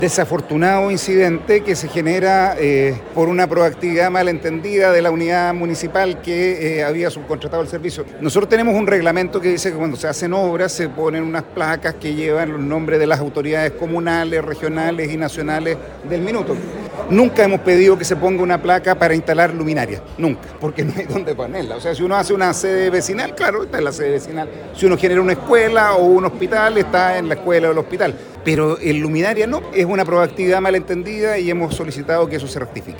Desafortunado incidente que se genera por una proactividad malentendida de la unidad municipal que había subcontratado el servicio. Nosotros tenemos un reglamento que dice que cuando se hacen obras se ponen unas placas que llevan los nombres de las autoridades comunales, regionales y nacionales del minuto. Nunca hemos pedido que se ponga una placa para instalar luminarias, nunca, porque no hay dónde ponerla. O sea, si uno hace una sede vecinal, claro, está en la sede vecinal. Si uno genera una escuela o un hospital, está en la escuela o el hospital. Pero el luminaria no, es una proactividad malentendida y hemos solicitado que eso se rectifique.